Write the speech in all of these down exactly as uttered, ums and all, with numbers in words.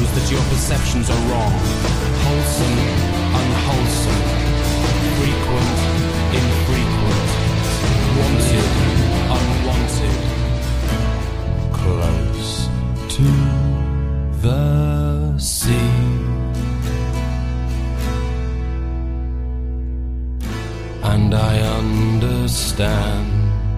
shows that your perceptions are wrong. Wholesome, unwholesome, frequent, infrequent, wanted, unwanted. Close to the sea. And I understand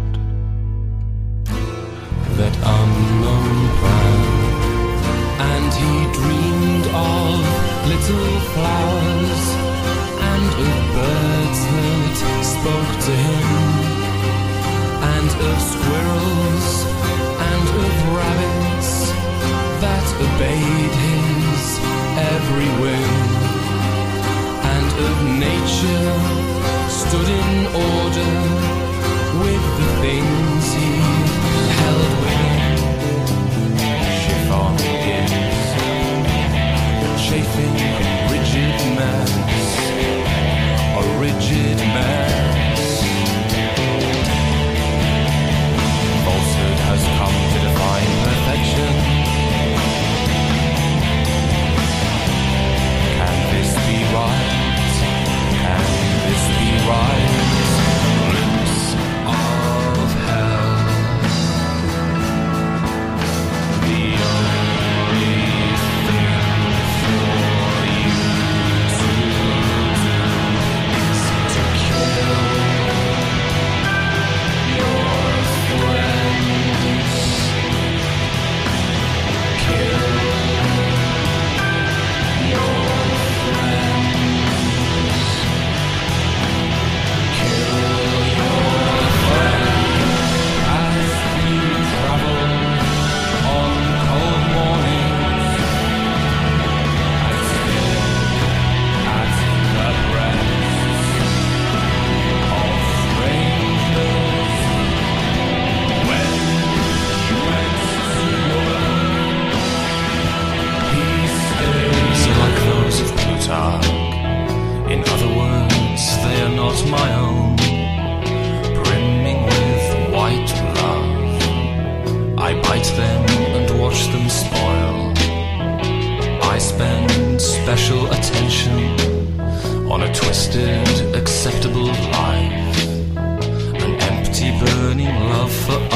that unknown plan. And he dreamed of little flowers and of birds that spoke to him, and of squirrels and of rabbits that obeyed his every whim, and of nature stood in order with the things he held within. Chiffon is the chafing of rigid mass, a rigid mass. Falsehood has come to define perfection. Can this be right? Can this be right? Glimpse of hell. The only thing for you to do is to kill your friends. Kill your friends. In other words, they are not my own, brimming with white love. I bite them and watch them spoil. I spend special attention on a twisted, acceptable life, an empty, burning love for